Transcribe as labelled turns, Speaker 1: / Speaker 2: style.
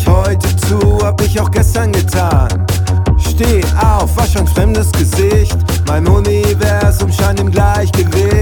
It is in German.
Speaker 1: ich heute zu, hab ich auch gestern getan. Steh auf, wasch ein fremdes Gesicht, mein Universum scheint im Gleichgewicht.